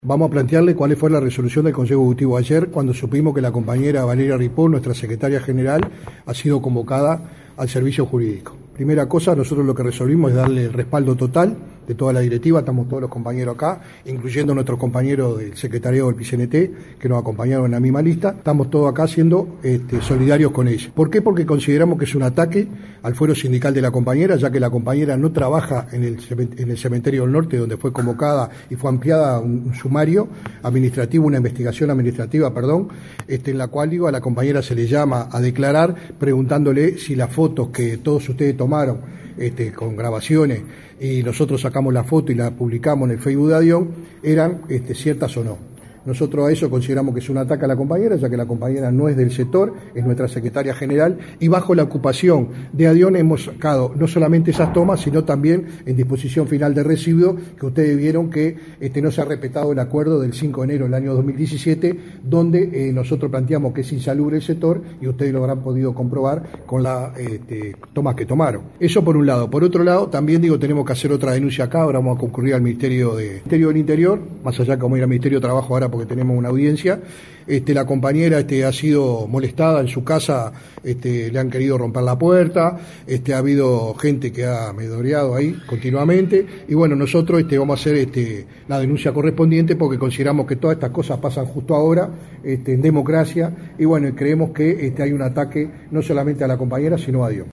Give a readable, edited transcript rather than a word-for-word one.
Vamos a plantearle cuál fue la resolución del Consejo Ejecutivo ayer cuando supimos que la compañera Valeria Ripoll, nuestra secretaria general, ha sido convocada al servicio jurídico. Primera cosa, nosotros lo que resolvimos es darle el respaldo total de toda la directiva, estamos todos los compañeros acá, incluyendo nuestros compañeros del secretariado del PCNT, que nos acompañaron en la misma lista, estamos todos acá siendo solidarios con ella. ¿Por qué? Porque consideramos que es un ataque al fuero sindical de la compañera, ya que la compañera no trabaja en el Cementerio del Norte, donde fue convocada y fue ampliada un sumario administrativo, una investigación administrativa, en la cual a la compañera se le llama a declarar preguntándole si las fotos que todos ustedes tomaron con grabaciones y nosotros sacamos la foto y la publicamos en el Facebook de ADION eran ciertas o no. Nosotros a eso consideramos que es un ataque a la compañera, ya que la compañera no es del sector, es nuestra secretaria general, y bajo la ocupación de ADION hemos sacado no solamente esas tomas, sino también en disposición final de residuo, que ustedes vieron que no se ha respetado el acuerdo del 5 de enero del año 2017, donde nosotros planteamos que es insalubre el sector, y ustedes lo habrán podido comprobar con las tomas que tomaron. Eso por un lado. Por otro lado, también tenemos que hacer otra denuncia acá, ahora vamos a concurrir al Ministerio del Interior, más allá como ir al Ministerio de Trabajo ahora porque tenemos una audiencia. La compañera ha sido molestada en su casa, le han querido romper la puerta, ha habido gente que ha medoreado ahí continuamente, y bueno, nosotros vamos a hacer la denuncia correspondiente porque consideramos que todas estas cosas pasan justo ahora, en democracia, y bueno, creemos que hay un ataque no solamente a la compañera, sino a Dios.